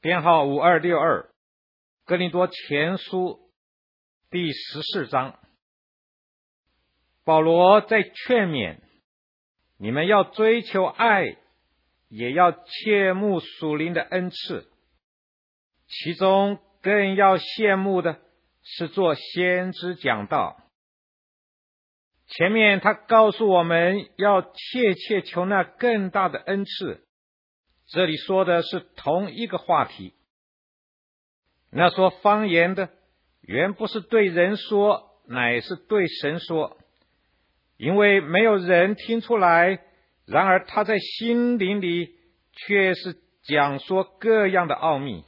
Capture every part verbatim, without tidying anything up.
编号五二六二，哥林多前书第十四章。保罗在劝勉你们要追求爱，也要切慕属灵的恩赐，其中更要羡慕的是做先知讲道。前面他告诉我们要切切求那更大的恩赐，这里说的是同一个话题。那说方言的原不是对人说，乃是对神说，因为没有人听出来，然而他在心灵里却是讲说各样的奥秘。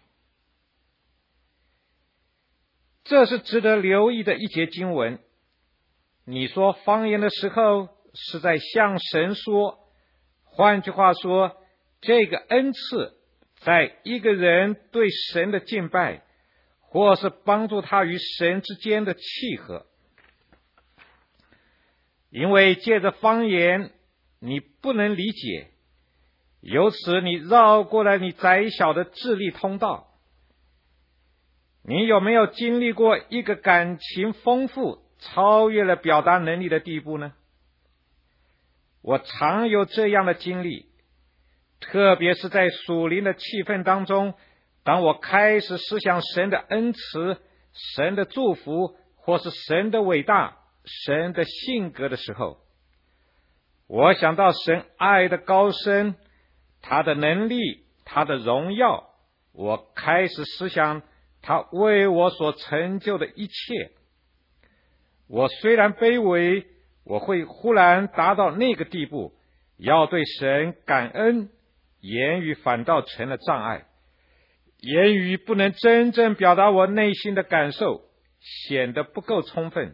这是值得留意的一节经文。你说方言的时候是在向神说，换句话说，这个恩赐在一个人对神的敬拜，或是帮助他与神之间的契合。因为借着方言你不能理解，由此你绕过了你窄小的智力通道。你有没有经历过一个感情丰富超越了表达能力的地步呢？我常有这样的经历，特别是在属灵的气氛当中，当我开始思想神的恩慈、神的祝福，或是神的伟大、神的性格的时候，我想到神爱的高深，他的能力，他的荣耀，我开始思想他为我所成就的一切。我虽然卑微，我会忽然达到那个地步，要对神感恩，言语反倒成了障碍。言语不能真正表达我内心的感受，显得不够充分。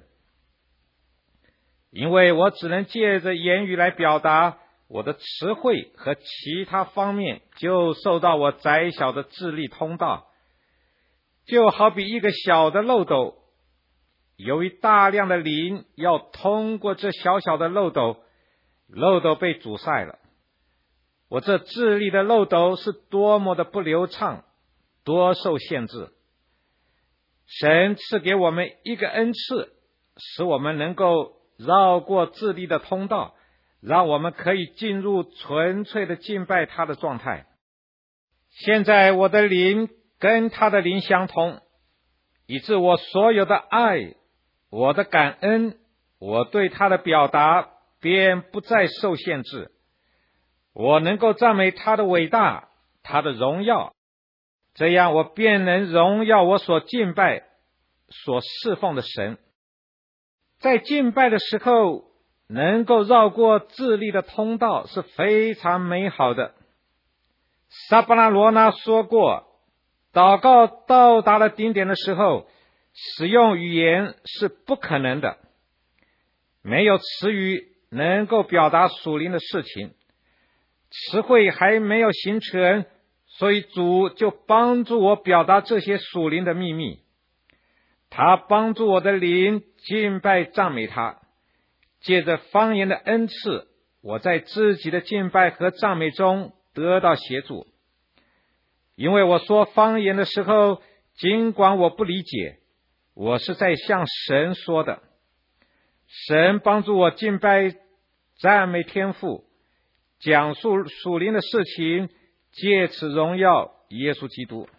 因为我只能借着言语来表达，我的词汇和其他方面就受到我窄小的智力通道。就好比一个小的漏斗，由于大量的磷要通过这小小的漏斗，漏斗被阻塞了。我这智力的漏斗是多么的不流畅，多受限制。神赐给我们一个恩赐，使我们能够绕过智力的通道，让我们可以进入纯粹的敬拜他的状态。现在我的灵跟他的灵相通，以致我所有的爱，我的感恩，我对他的表达便不再受限制。我能够赞美他的伟大，他的荣耀，这样我便能荣耀我所敬拜、所侍奉的神。在敬拜的时候，能够绕过智力的通道是非常美好的。撒巴拿罗那说过，祷告到达了顶点的时候，使用语言是不可能的。没有词语能够表达属灵的事情，词汇还没有形成，所以主就帮助我表达这些属灵的秘密。他帮助我的灵敬拜赞美他，借着方言的恩赐，我在自己的敬拜和赞美中得到协助。因为我说方言的时候，尽管我不理解，我是在向神说的。神帮助我敬拜赞美天父，讲述属灵的事情，借此荣耀耶稣基督。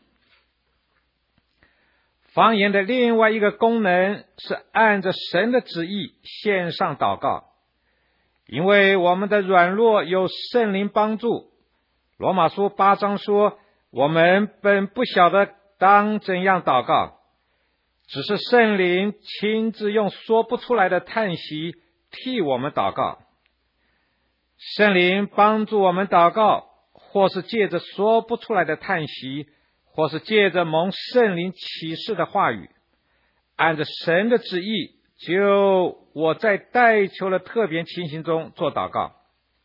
方言的另外一个功能是按着神的旨意献上祷告。因为我们的软弱有圣灵帮助，罗马书八章说，我们本不晓得当怎样祷告，只是圣灵亲自用说不出来的叹息替我们祷告。圣灵帮助我们祷告，或是借着说不出来的叹息，或是借着蒙圣灵启示的话语，按着神的旨意，就我在代求的特别情形中做祷告。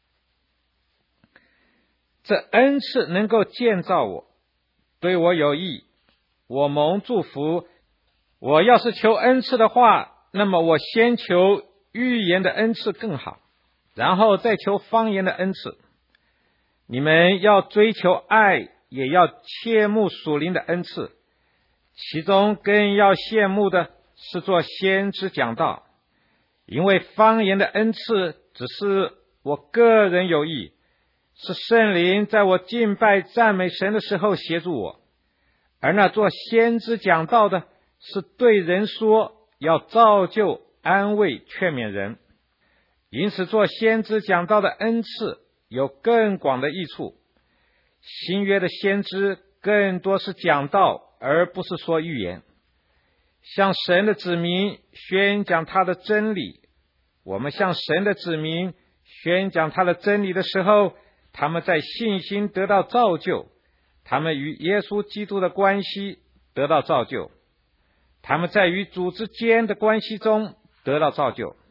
这恩赐能够建造我，对我有益，我蒙祝福。我要是求恩赐的话，那么我先求预言的恩赐更好，然后再求方言的恩赐。你们要追求爱， 也要切慕属灵的恩赐，其中更要羡慕的是做先知讲道，因为方言的恩赐只是我个人有益，是圣灵在我敬拜赞美神的时候协助我，而那做先知讲道的是对人说，要造就安慰劝勉人。因此做先知讲道的恩赐有更广的益处。新约的先知更多是讲道，而不是说预言，向神的子民宣讲他的真理。我们向神的子民宣讲他的真理的时候，他们在信心得到造就，他们与耶稣基督的关系得到造就，他们在与主之间的关系中得到造就。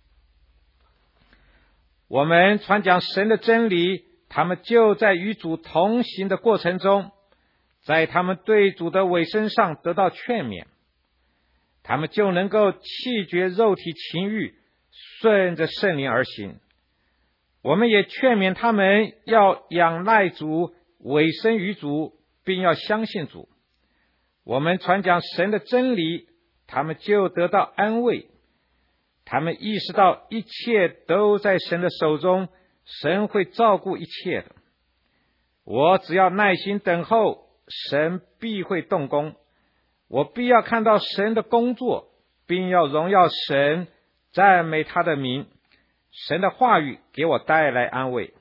我们传讲神的真理，他们就在与主同行的过程中，在他们对主的委身上得到劝勉，他们就能够弃绝肉体情欲，顺着圣灵而行。我们也劝勉他们要仰赖主，委身于主，并要相信主。我们传讲神的真理，他们就得到安慰，他们意识到一切都在神的手中，神会照顾一切的。我只要耐心等候，神必会动工。我必要看到神的工作，并要荣耀神，赞美他的名。神的话语给我带来安慰。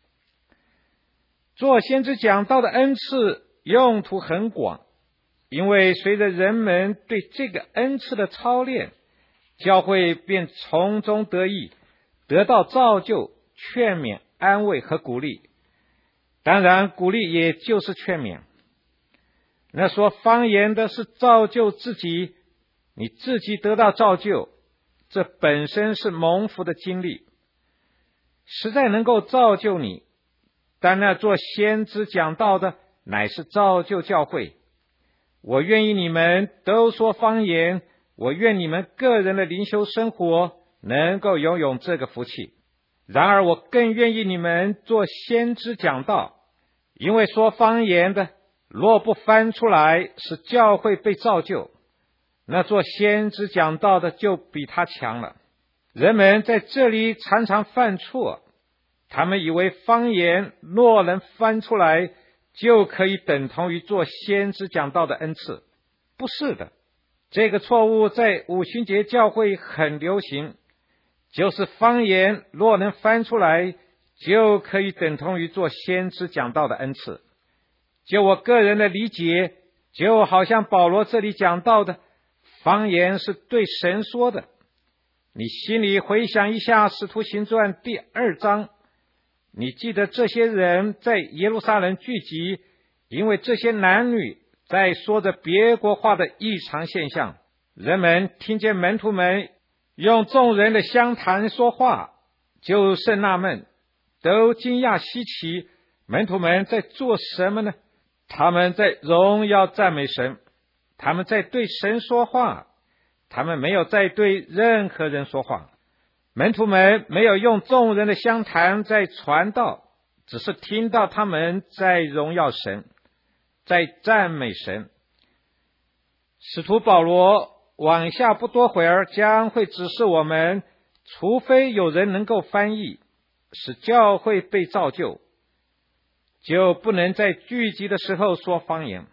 做先知讲道的恩赐用途很广，因为随着人们对这个恩赐的操练，教会便从中得益，得到造就、劝勉、安慰和鼓励。当然，鼓励也就是劝勉。那说方言的是造就自己，你自己得到造就，这本身是蒙福的经历，实在能够造就你。但那做先知讲道的乃是造就教会。我愿意你们都说方言，我愿你们个人的灵修生活能够拥有这个福气。然而我更愿意你们做先知讲道，因为说方言的若不翻出来，使教会被造就，那做先知讲道的就比他强了。人们在这里常常犯错，他们以为方言若能翻出来，就可以等同于做先知讲道的恩赐。不是的，这个错误在五旬节教会很流行，就是方言若能翻出来，就可以等同于做先知讲道的恩赐。就我个人的理解，就好像保罗这里讲到的，方言是对神说的。你心里回想一下使徒行传第二章，你记得这些人在耶路撒冷聚集，因为这些男女在说着别国话的异常现象。人们听见门徒们用众人的乡谈说话，就甚纳闷，都惊讶稀奇，门徒们在做什么呢？他们在荣耀赞美神，他们在对神说话，他们没有在对任何人说话。门徒们没有用众人的相谈在传道，只是听到他们在荣耀神，在赞美神。使徒保罗往下不多会儿将会指示我们，除非有人能够翻译，使教会被造就，就不能在聚集的时候说方言。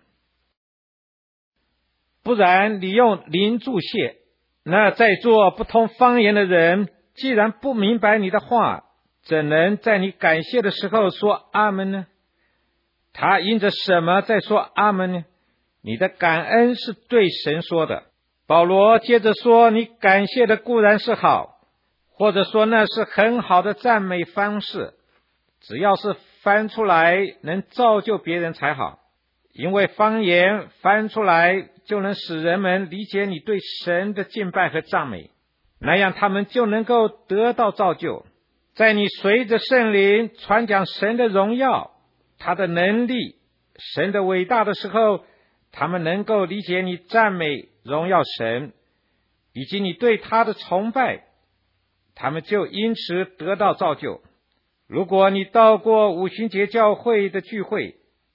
不然你用灵注解，那在座不通方言的人，既然不明白你的话，怎能在你感谢的时候说阿们呢？他因着什么在说阿们呢？你的感恩是对神说的。保罗接着说，你感谢的固然是好，或者说那是很好的赞美方式，只要是翻出来能造就别人才好，因为方言翻出来就能使人们理解你对神的敬拜和赞美，那样他们就能够得到造就。在你随着圣灵传讲神的荣耀，他的能力，神的伟大的时候，他们能够理解你赞美荣耀神，以及你对他的崇拜，他们就因此得到造就。如果你到过五旬节教会的聚会，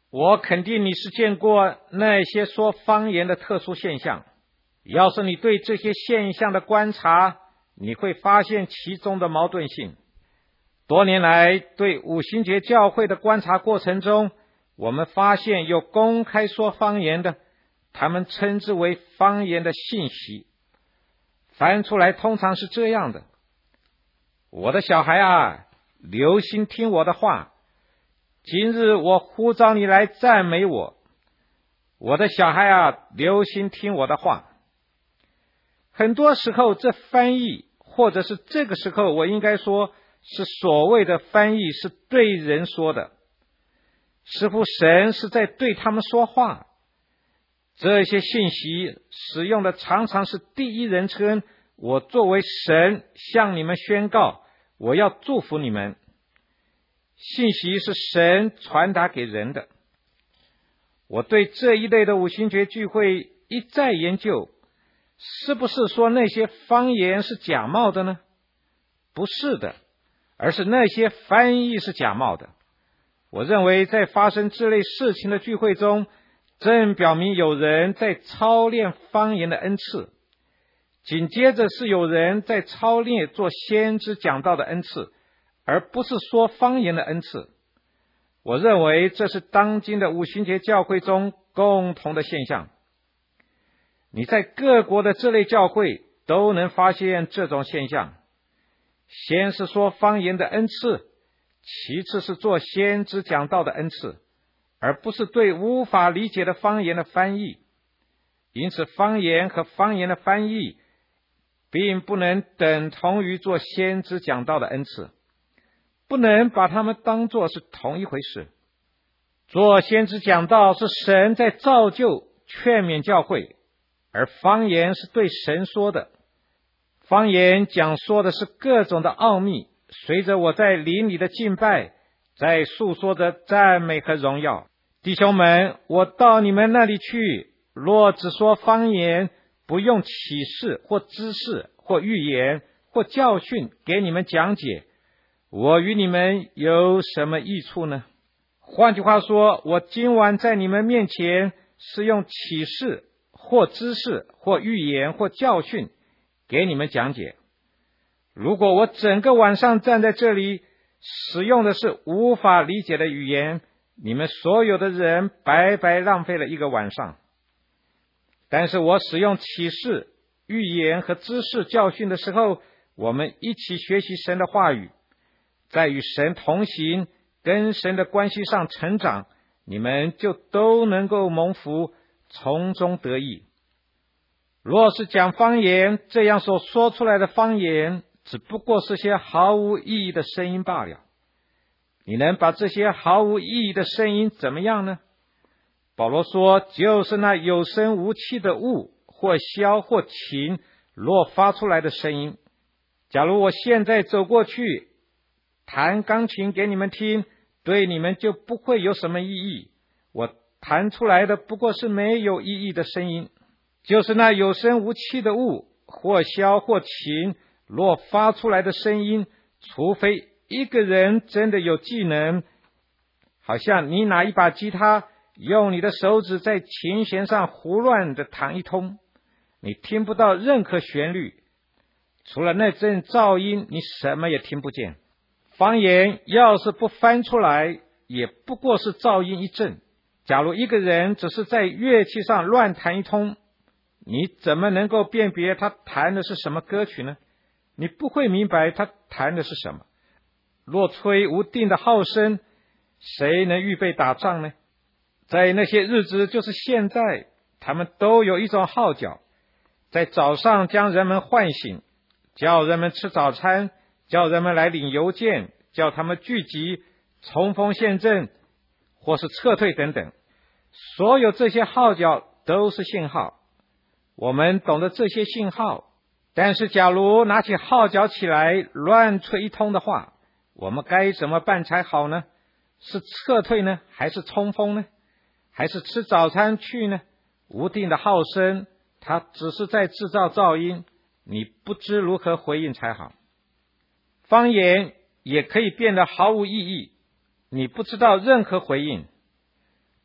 我肯定你是见过那些说方言的特殊现象。要是你对这些现象的观察，你会发现其中的矛盾性。多年来对五旬节教会的观察过程中，我们发现有公开说方言的，他们称之为方言的信息。翻出来通常是这样的：我的小孩啊，留心听我的话，今日我呼召你来赞美我。我的小孩啊，留心听我的话。很多时候这翻译，或者是这个时候我应该说是所谓的翻译，是对人说的，似乎神是在对他们说话。这些信息使用的常常是第一人称，我作为神向你们宣告，我要祝福你们。信息是神传达给人的。我对这一类的五旬节聚会一再研究，是不是说那些方言是假冒的呢？不是的，而是那些翻译是假冒的。我认为在发生这类事情的聚会中，正表明有人在操练方言的恩赐，紧接着是有人在操练做先知讲道的恩赐，而不是说方言的恩赐。我认为这是当今的五旬节教会中共同的现象。你在各国的这类教会都能发现这种现象。先是说方言的恩赐，其次是做先知讲道的恩赐，而不是对无法理解的方言的翻译。因此方言和方言的翻译并不能等同于做先知讲道的恩赐，不能把它们当作是同一回事。做先知讲道是神在造就劝勉教会，而方言是对神说的。方言讲说的是各种的奥秘，随着我在灵里的敬拜，在诉说着赞美和荣耀。弟兄们，我到你们那里去，若只说方言，不用启示或知识或预言或教训给你们讲解，我与你们有什么益处呢？换句话说，我今晚在你们面前是用启示或知识或预言或教训给你们讲解。如果我整个晚上站在这里，使用的是无法理解的语言，你们所有的人白白浪费了一个晚上。但是我使用启示、预言和知识教训的时候，我们一起学习神的话语，在与神同行、跟神的关系上成长，你们就都能够蒙福，从中得益。若是讲方言，这样所说出来的方言只不过是些毫无意义的声音罢了。你能把这些毫无意义的声音怎么样呢？保罗说，就是那有声无气的物，或箫或琴，若发出来的声音。假如我现在走过去弹钢琴给你们听，对你们就不会有什么意义。我弹出来的不过是没有意义的声音。就是那有声无气的物，或箫或琴，若发出来的声音，除非一个人真的有技能，好像你拿一把吉他，用你的手指在琴弦上胡乱的弹一通，你听不到任何旋律，除了那阵噪音，你什么也听不见。方言要是不翻出来，也不过是噪音一阵。假如一个人只是在乐器上乱弹一通，你怎么能够辨别他弹的是什么歌曲呢？你不会明白他弹的是什么。若吹无定的号声，谁能预备打仗呢？在那些日子，就是现在，他们都有一种号角，在早上将人们唤醒，叫人们吃早餐，叫人们来领邮件，叫他们聚集，冲锋陷阵，或是撤退等等。所有这些号角都是信号。我们懂得这些信号，但是假如拿起号角起来乱吹一通的话，我们该怎么办才好呢？是撤退呢，还是冲锋呢？还是吃早餐去呢？无定的号声，它只是在制造噪音，你不知如何回应才好。方言也可以变得毫无意义，你不知道任何回应。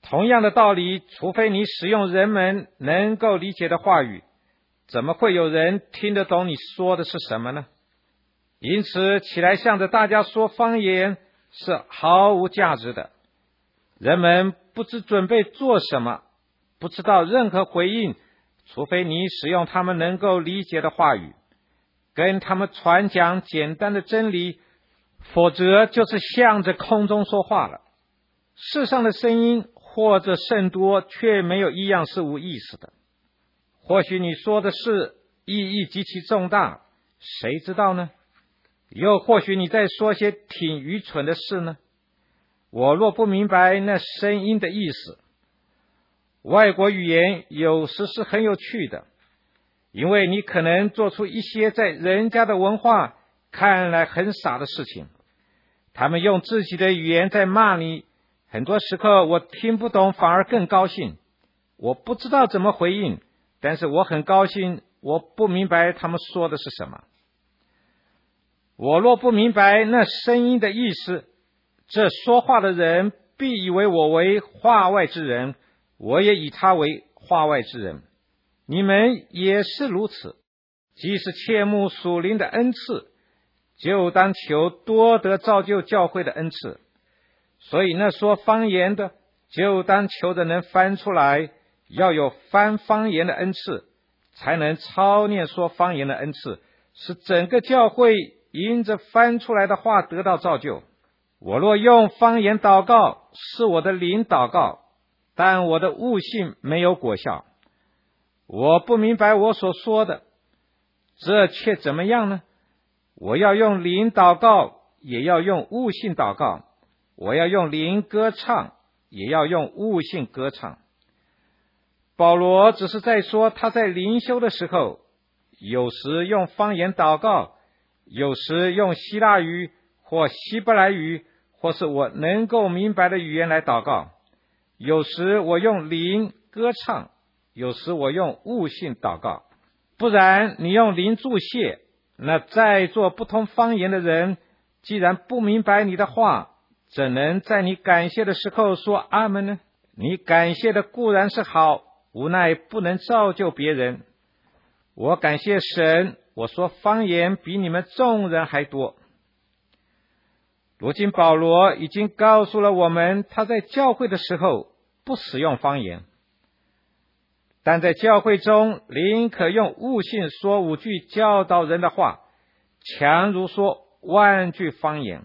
同样的道理，除非你使用人们能够理解的话语，怎么会有人听得懂你说的是什么呢？因此，起来向着大家说方言是毫无价值的。人们不知准备做什么，不知道任何回应，除非你使用他们能够理解的话语，跟他们传讲简单的真理，否则就是向着空中说话了。世上的声音或者甚多，却没有一样是无意思的。或许你说的是意义极其重大，谁知道呢？又或许你在说些挺愚蠢的事呢？我若不明白那声音的意思，外国语言有时是很有趣的，因为你可能做出一些在人家的文化看来很傻的事情。他们用自己的语言在骂你，很多时刻我听不懂，反而更高兴。我不知道怎么回应，但是我很高兴，我不明白他们说的是什么。我若不明白那声音的意思，这说话的人必以为我为话外之人，我也以他为话外之人。你们也是如此，即使切慕属灵的恩赐，就当求多得造就教会的恩赐。所以那说方言的，就当求着能翻出来，要有翻方言的恩赐，才能操练说方言的恩赐，使整个教会因着翻出来的话得到造就。我若用方言祷告，是我的灵祷告，但我的悟性没有果效。我不明白我所说的，这却怎么样呢？我要用灵祷告，也要用悟性祷告；我要用灵歌唱，也要用悟性歌唱。保罗只是在说他在灵修的时候，有时用方言祷告，有时用希腊语或希伯来语，或是我能够明白的语言来祷告。有时我用灵歌唱，有时我用悟性祷告。不然你用灵注谢，那在座不同方言的人，既然不明白你的话，怎能在你感谢的时候说阿们呢？你感谢的固然是好，无奈不能造就别人。我感谢神，我说方言比你们众人还多。如今保罗已经告诉了我们，他在教会的时候不使用方言，但在教会中宁可用悟性说五句教导人的话，强如说万句方言。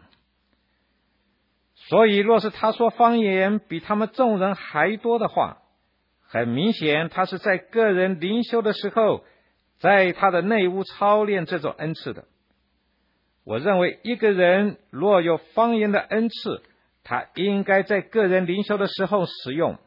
所以若是他说方言比他们众人还多的话，很明显他是在个人灵修的时候，在他的内屋操练这种恩赐的。我认为一个人若有方言的恩赐，他应该在个人灵修的时候使用。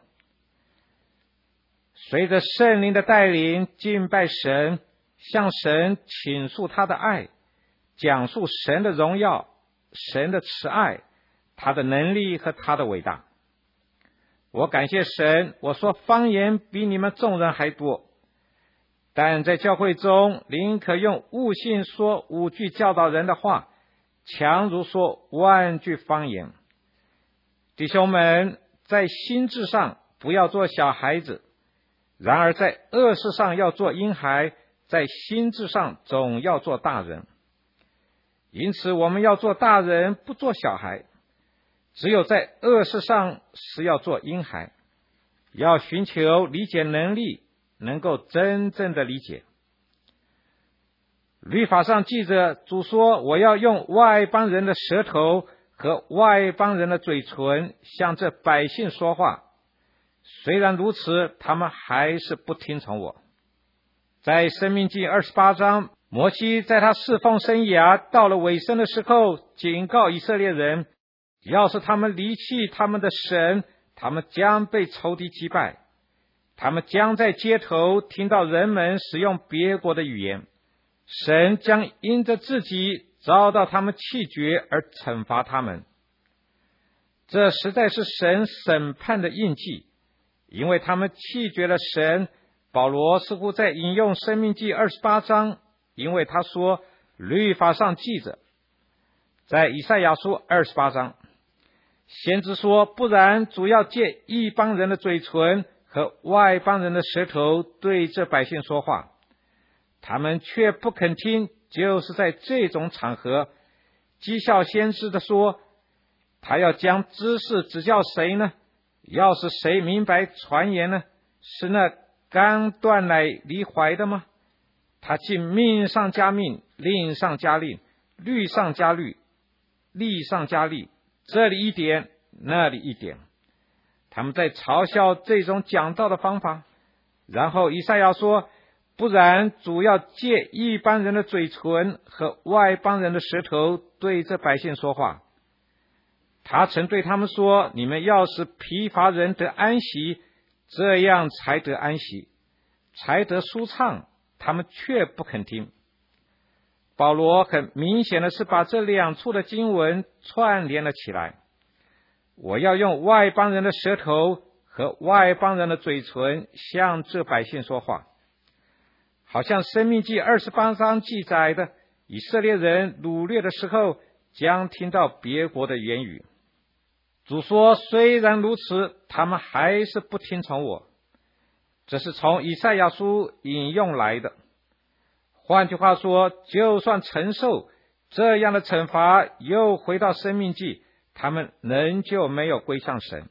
随着圣灵的带领，敬拜神，向神倾诉他的爱，讲述神的荣耀，神的慈爱，他的能力和他的伟大。我感谢神，我说方言比你们众人还多，但在教会中宁可用悟性说五句教导人的话，强如说万句方言。弟兄们，在心智上不要做小孩子，然而在恶事上要做婴孩，在心智上总要做大人。因此我们要做大人，不做小孩。只有在恶事上是要做婴孩，要寻求理解能力，能够真正的理解。律法上记着，主说我要用外邦人的舌头和外邦人的嘴唇向这百姓说话，虽然如此，他们还是不听从我。在申命记二十八章，摩西在他侍奉生涯到了尾声的时候，警告以色列人，要是他们离弃他们的神，他们将被仇敌击败，他们将在街头听到人们使用别国的语言，神将因着自己遭到他们弃绝而惩罚他们。这实在是神审判的印记，因为他们弃绝了神。保罗似乎在引用申命记二十八章，因为他说律法上记着。在以赛亚书二十八章， 先知说，不然主要借一帮人的嘴唇和外邦人的舌头对这百姓说话，他们却不肯听。就是在这种场合，讥笑先知的说，他要将知识指教谁呢？要是谁明白传言呢？是那刚断奶离怀的吗？他竟命上加命，令上加令，律上加律，例上加例，这里一点，那里一点。他们在嘲笑这种讲道的方法。然后以赛亚说，不然主要借一般人的嘴唇和外邦人的舌头对这百姓说话。他曾对他们说，你们要使疲乏人得安息，这样才得安息，才得舒畅，他们却不肯听。保罗很明显的是把这两处的经文串联了起来。我要用外邦人的舌头和外邦人的嘴唇向这百姓说话，好像申命记二十八章记载的，以色列人掳掠的时候将听到别国的言语。主说，虽然如此，他们还是不听从我。这是从以赛亚书引用来的。换句话说，就算承受这样的惩罚，又回到申命记，他们仍旧没有归向神。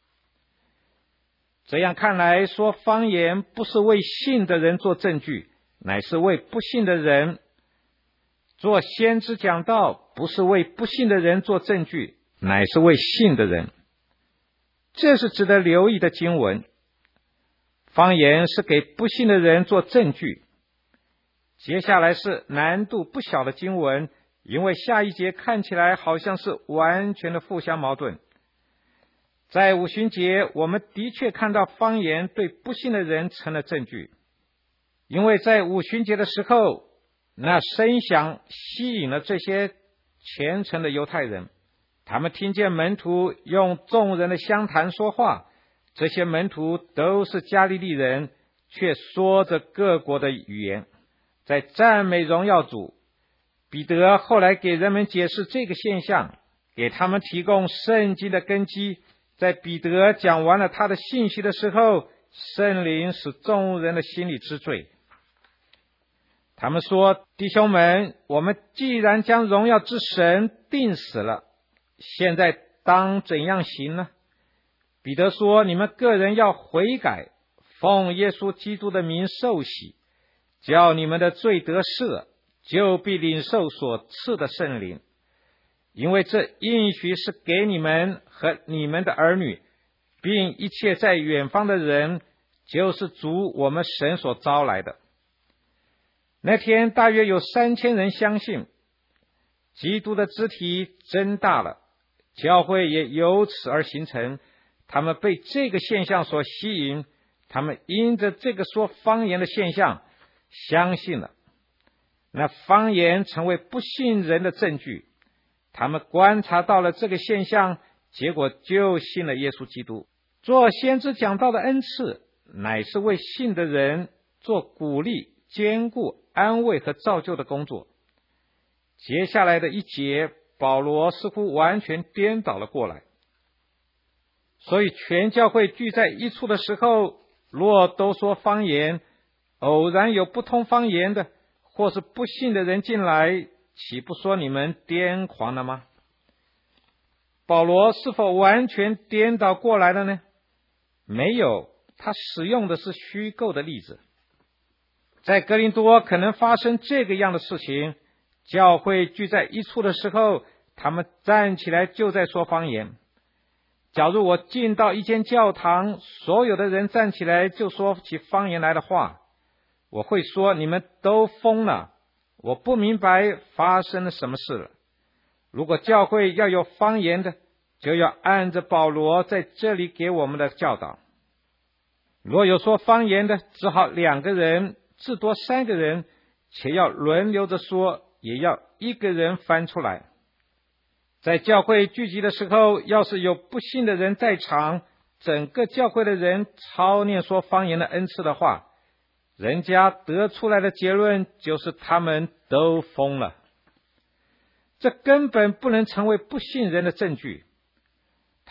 这样看来，说方言不是为信的人做证据，乃是为不信的人。做先知讲道，不是为不信的人做证据，乃是为信的人。这是值得留意的经文。方言是给不信的人做证据。接下来是难度不小的经文，因为下一节看起来好像是完全的互相矛盾。在五旬节，我们的确看到方言对不信的人成了证据，因为在五旬节的时候，那声响吸引了这些虔诚的犹太人，他们听见门徒用众人的相谈说话，这些门徒都是加利利人，却说着各国的语言，在赞美荣耀主。彼得后来给人们解释这个现象，给他们提供圣经的根基。在彼得讲完了他的信息的时候，圣灵使众人的心里知罪。他们说，弟兄们，我们既然将荣耀之神定死了，现在当怎样行呢？彼得说，你们个人要悔改，奉耶稣基督的名受洗，叫你们的罪得赦，就必领受所赐的圣灵。因为这应许是给你们和你们的儿女，并一切在远方的人，就是主我们神所招来的。那天大约有三千人相信，基督的肢体增大了，教会也由此而形成。他们被这个现象所吸引，他们因着这个说方言的现象相信了。那方言成为不信人的证据。他们观察到了这个现象，结果就信了耶稣基督。做先知讲道的恩赐，乃是为信的人做鼓励、坚固、安慰和造就的工作。接下来的一节，保罗似乎完全颠倒了过来。所以全教会聚在一处的时候，若都说方言，偶然有不通方言的，或是不信的人进来，岂不说你们癫狂了吗？保罗是否完全颠倒过来了呢？没有，他使用的是虚构的例子。在哥林多可能发生这个样的事情，教会聚在一处的时候，他们站起来就在说方言。假如我进到一间教堂，所有的人站起来就说起方言来的话，我会说你们都疯了，我不明白发生了什么事了。如果教会要有方言的，就要按着保罗在这里给我们的教导。若有说方言的，只好两个人，至多三个人，且要轮流着说，也要一个人翻出来。在教会聚集的时候，要是有不信的人在场，整个教会的人操念说方言的恩赐的话，人家得出来的结论就是他们都疯了。这根本不能成为不信人的证据。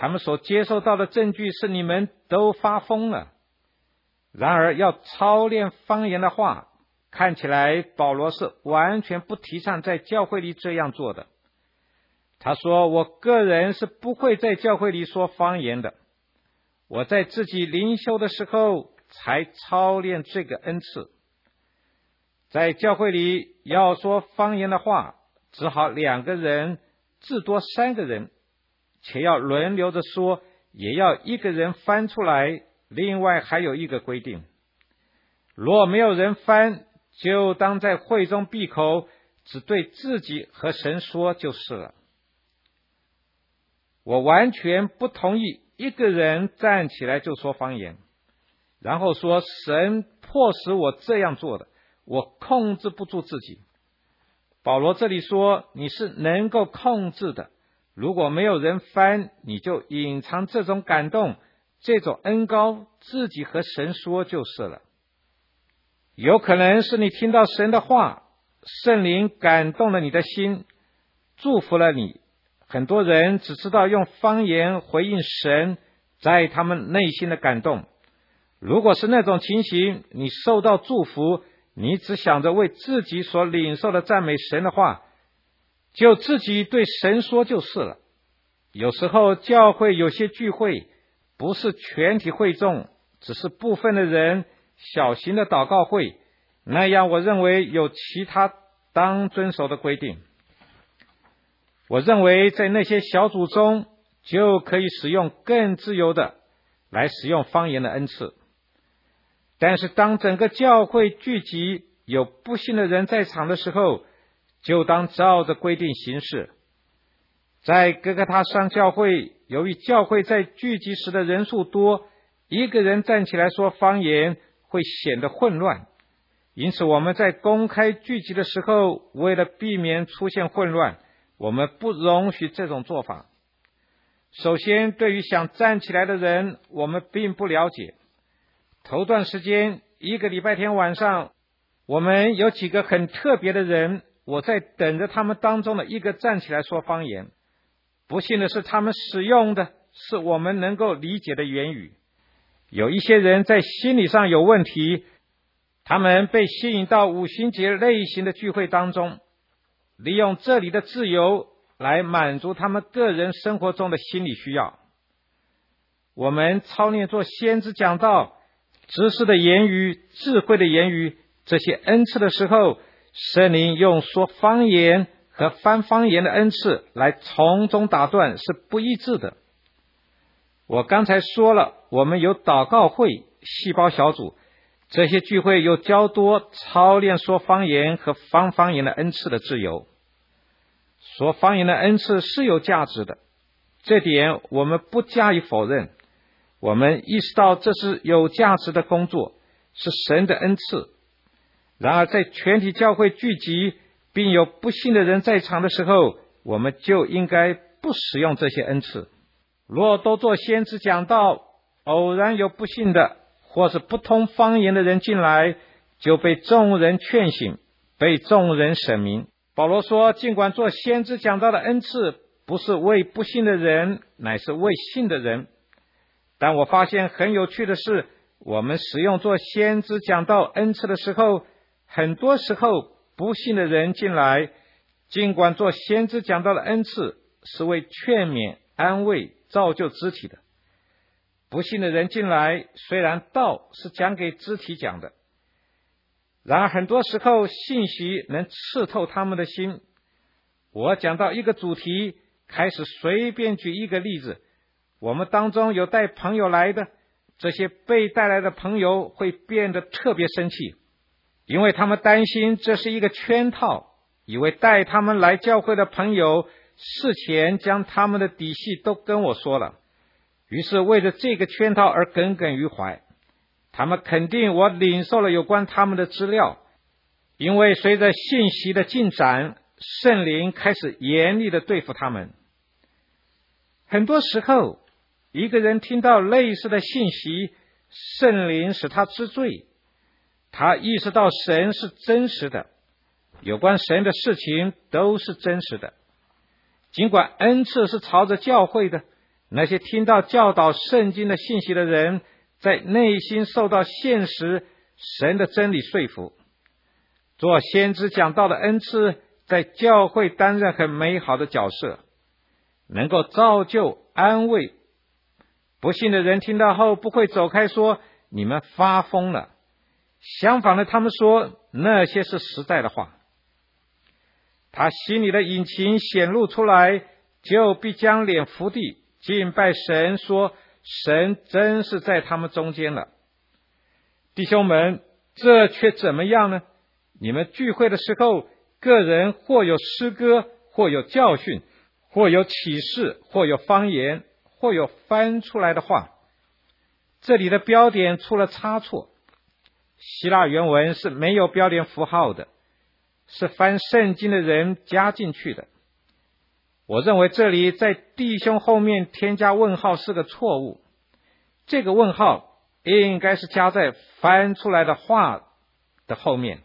他们所接受到的证据是你们都发疯了。然而要操练方言的话，看起来保罗是完全不提倡在教会里这样做的。他说，我个人是不会在教会里说方言的，我在自己灵修的时候才操练这个恩赐。在教会里要说方言的话，只好两个人，至多三个人，且要轮流着说，也要一个人翻出来。另外还有一个规定，若没有人翻，就当在会中闭口，只对自己和神说就是了。我完全不同意一个人站起来就说方言，然后说神迫使我这样做的，我控制不住自己。保罗这里说你是能够控制的，如果没有人翻，你就隐藏这种感动，这种恩膏，自己和神说就是了。有可能是你听到神的话，圣灵感动了你的心，祝福了你。很多人只知道用方言回应神在他们内心的感动。如果是那种情形，你受到祝福，你只想着为自己所领受的赞美神的话，就自己对神说就是了。有时候教会有些聚会不是全体会众，只是部分的人，小型的祷告会，那样我认为有其他当遵守的规定。我认为在那些小组中就可以使用更自由的来使用方言的恩赐。但是当整个教会聚集，有不信的人在场的时候，就当照着规定行事。在哥哥他上教会，由于教会在聚集时的人数多，一个人站起来说方言会显得混乱，因此我们在公开聚集的时候，为了避免出现混乱，我们不容许这种做法。首先，对于想站起来的人，我们并不了解。头段时间，一个礼拜天晚上，我们有几个很特别的人，我在等着他们当中的一个站起来说方言。不幸的是，他们使用的是我们能够理解的言语。有一些人在心理上有问题，他们被吸引到五旬节类型的聚会当中，利用这里的自由来满足他们个人生活中的心理需要。我们操练做先知讲道、知识的言语、智慧的言语，这些恩赐的时候，圣灵用说方言和翻方言的恩赐来从中打断是不一致的。我刚才说了，我们有祷告会、细胞小组，这些聚会有较多操练说方言和翻方言的恩赐的自由。说方言的恩赐是有价值的，这点我们不加以否认。我们意识到这是有价值的工作，是神的恩赐。然而在全体教会聚集并有不信的人在场的时候，我们就应该不使用这些恩赐。若都做先知讲道，偶然有不信的或是不通方言的人进来，就被众人劝醒，被众人审明。保罗说，尽管做先知讲道的恩赐不是为不信的人，乃是为信的人。但我发现很有趣的是，我们使用做先知讲道恩赐的时候，很多时候不信的人进来，尽管做先知讲道的恩赐是为劝勉、安慰、造就肢体的，不信的人进来，虽然道是讲给肢体讲的，然而很多时候信息能刺透他们的心。我讲到一个主题，开始随便举一个例子。我们当中有带朋友来的，这些被带来的朋友会变得特别生气，因为他们担心这是一个圈套，以为带他们来教会的朋友事前将他们的底细都跟我说了，于是为着这个圈套而耿耿于怀。他们肯定我领受了有关他们的资料，因为随着信息的进展，圣灵开始严厉地对付他们。很多时候一个人听到类似的信息，圣灵使他知罪，他意识到神是真实的，有关神的事情都是真实的。尽管恩赐是朝着教会的， 那些听到教导圣经的信息的人，在内心受到现实神的真理说服。做先知讲道的恩赐，在教会担任很美好的角色，能够造就安慰。不信的人听到后不会走开说你们发疯了，相反的，他们说那些是实在的话。他心里的隐情显露出来，就必将脸伏地敬拜神，说神真是在他们中间了。弟兄们，这却怎么样呢？你们聚会的时候，个人或有诗歌，或有教训，或有启示，或有方言，或有翻出来的话。这里的标点出了差错，希腊原文是没有标点符号的，是翻圣经的人加进去的。我认为这里在弟兄后面添加问号是个错误，这个问号应该是加在翻出来的话的后面。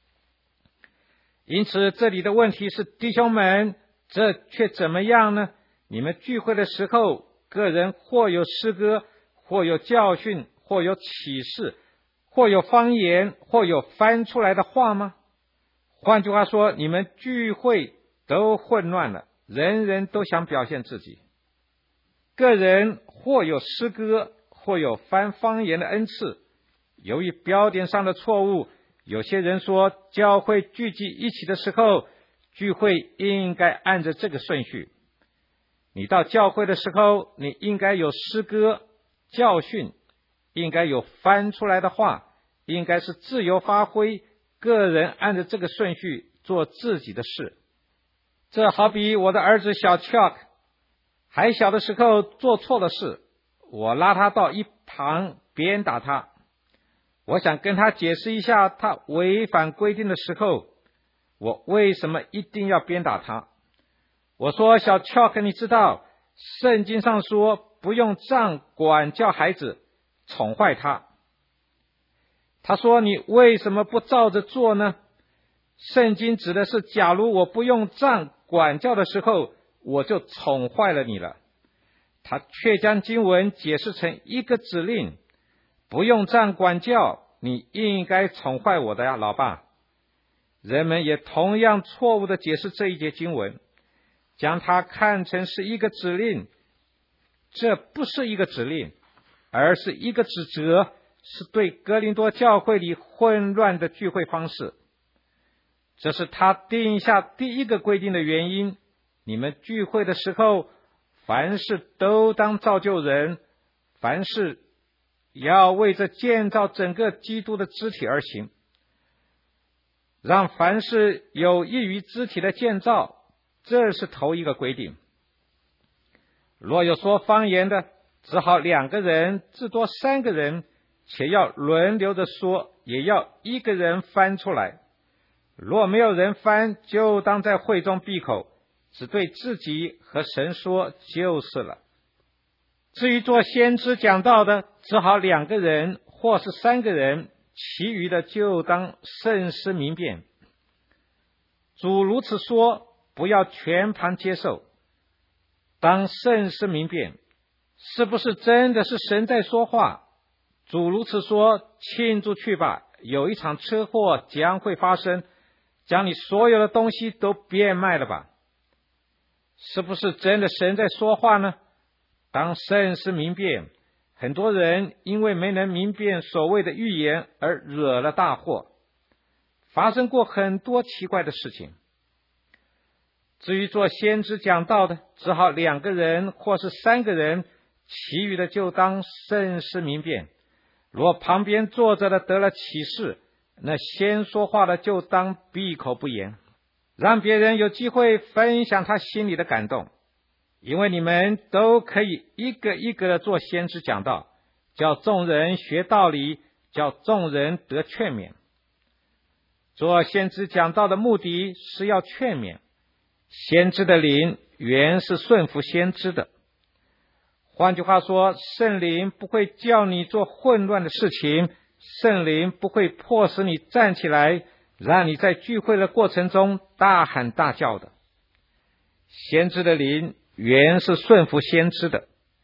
因此这里的问题是，弟兄们，这却怎么样呢？你们聚会的时候，个人或有诗歌，或有教训，或有启示，或有方言，或有翻出来的话吗？换句话说，你们聚会都混乱了，人人都想表现自己。个人或有诗歌，或有翻方言的恩赐。由于标点上的错误，有些人说教会聚集一起的时候，聚会应该按着这个顺序。你到教会的时候，你应该有诗歌、教训，应该有翻出来的话，应该是自由发挥，个人按着这个顺序做自己的事。这好比我的儿子小 Chuck 还小的时候做错了事，我拉他到一旁鞭打他。我想跟他解释一下，他违反规定的时候，我为什么一定要鞭打他。我说，小 Chuck， 你知道圣经上说不用这样管教孩子，宠坏他。他说，你为什么不照着做呢？圣经指的是假如我不用这样管教的时候，我就宠坏了你了。他却将经文解释成一个指令，不用这样管教，你应该宠坏我的呀，老爸。人们也同样错误地解释这一节经文，将它看成是一个指令。这不是一个指令，而是一个指责，是对哥林多教会里混乱的聚会方式。这是他定下第一个规定的原因。你们聚会的时候，凡事都当造就人，凡事要为着建造整个基督的肢体而行，让凡事有益于肢体的建造，这是头一个规定。若有说方言的，只好两个人，至多三个人，且要轮流的说，也要一个人翻出来。若没有人翻，就当在会中闭口，只对自己和神说就是了。至于做先知讲道的，只好两个人或是三个人，其余的就当慎思明辨。主如此说，不要全盘接受，当慎思明辨，是不是真的是神在说话？主如此说，庆祝去吧，有一场车祸将会发生，将你所有的东西都变卖了吧。是不是真的神在说话呢？当慎思明辨。很多人因为没能明辨所谓的预言而惹了大祸，发生过很多奇怪的事情。至于做先知讲道的，只好两个人或是三个人，其余的就当慎思明辨。若旁边坐着的得了启示，那先说话的就当闭口不言，让别人有机会分享他心里的感动。因为你们都可以一个一个的做先知讲道，叫众人学道理，叫众人得劝勉。做先知讲道的目的是要劝勉，先知的灵原是顺服先知的。换句话说，圣灵不会叫你做混乱的事情，圣灵不会迫使你站起来，让你在聚会的过程中大喊大叫的。先知的灵原是顺服先知的，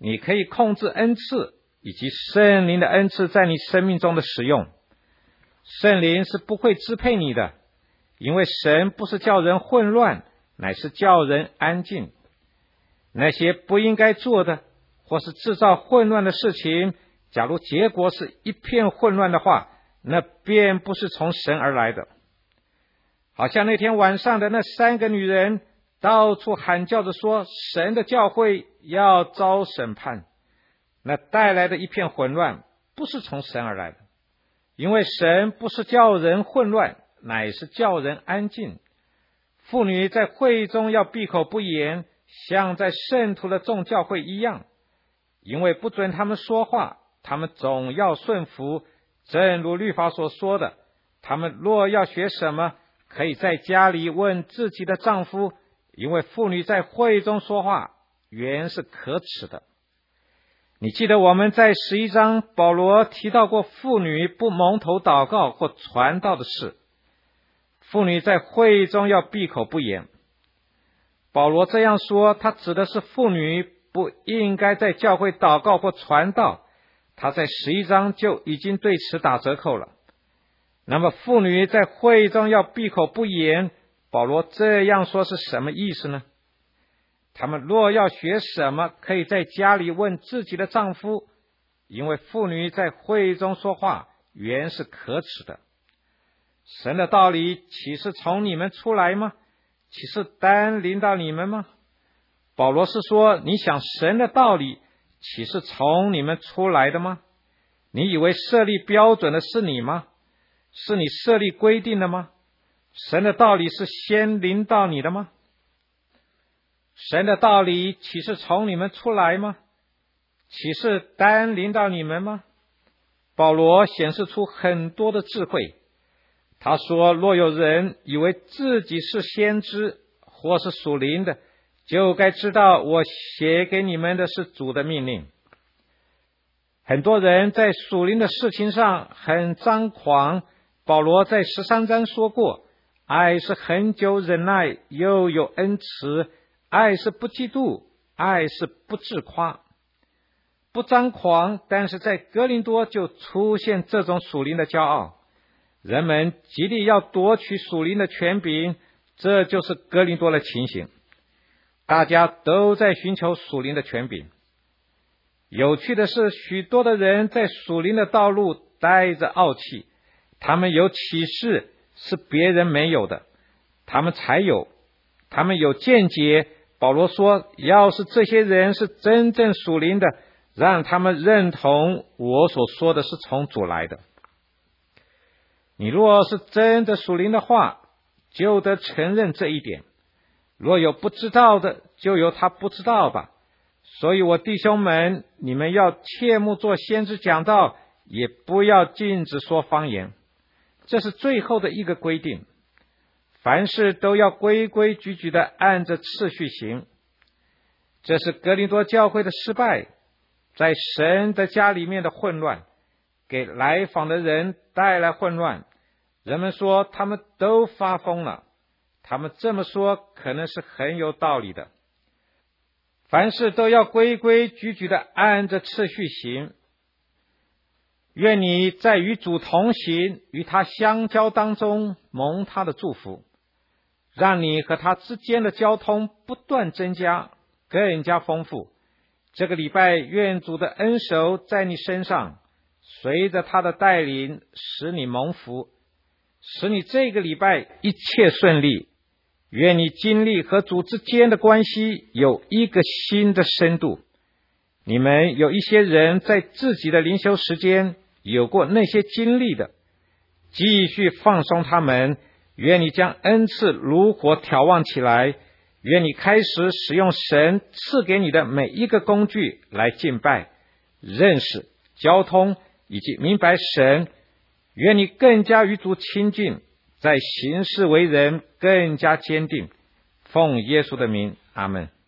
你可以控制恩赐以及圣灵的恩赐在你生命中的使用。圣灵是不会支配你的，因为神不是叫人混乱，乃是叫人安静。那些不应该做的或是制造混乱的事情，假如结果是一片混乱的话，那便不是从神而来的。好像那天晚上的那三个女人到处喊叫着说，神的教会要遭审判，那带来的一片混乱不是从神而来的，因为神不是叫人混乱，乃是叫人安静。妇女在会中要闭口不言，像在圣徒的众教会一样，因为不准他们说话，他们总要顺服，正如律法所说的，他们若要学什么，可以在家里问自己的丈夫，因为妇女在会中说话原是可耻的。你记得我们在十一章保罗提到过妇女不蒙头祷告或传道的事，妇女在会中要闭口不言。保罗这样说，他指的是妇女不应该在教会祷告或传道，他在十一章就已经对此打折扣了。那么妇女在会中要闭口不言，保罗这样说是什么意思呢？他们若要学什么，可以在家里问自己的丈夫，因为妇女在会中说话原是可耻的。神的道理岂是从你们出来吗？岂是单临到你们吗？保罗是说，你想神的道理岂是从你们出来的吗？你以为设立标准的是你吗？是你设立规定的吗？神的道理是先临到你的吗？神的道理岂是从你们出来吗？岂是单临到你们吗？保罗显示出很多的智慧。他说，若有人以为自己是先知或是属灵的，就该知道我写给你们的是主的命令。很多人在属灵的事情上很张狂，保罗在十三章说过，爱是恒久忍耐，又有恩慈，爱是不嫉妒，爱是不自夸。不张狂，但是在哥林多就出现这种属灵的骄傲，人们极力要夺取属灵的权柄，这就是哥林多的情形。大家都在寻求属灵的权柄。有趣的是，许多的人在属灵的道路带着傲气，他们有启示是别人没有的，他们才有，他们有见解。保罗说，要是这些人是真正属灵的，让他们认同我所说的是从主来的。你若是真的属灵的话，就得承认这一点。若有不知道的，就由他不知道吧。所以我弟兄们，你们要切莫做先知讲道，也不要禁止说方言。这是最后的一个规定。凡事都要规规矩矩的按着次序行。这是哥林多教会的失败，在神的家里面的混乱，给来访的人带来混乱。人们说他们都发疯了，他们这么说可能是很有道理的。凡事都要规规矩矩的按着次序行。愿你在与主同行，与他相交当中蒙他的祝福，让你和他之间的交通不断增加，更加丰富。这个礼拜愿主的恩手在你身上，随着他的带领使你蒙福，使你这个礼拜一切顺利。愿你经历和主之间的关系有一个新的深度。你们有一些人在自己的灵修时间有过那些经历的，继续放松他们。愿你将恩赐如火挑旺起来，愿你开始使用神赐给你的每一个工具来敬拜、认识、交通以及明白神。愿你更加与主亲近，在行事为人更加坚定。奉耶稣的名，阿们。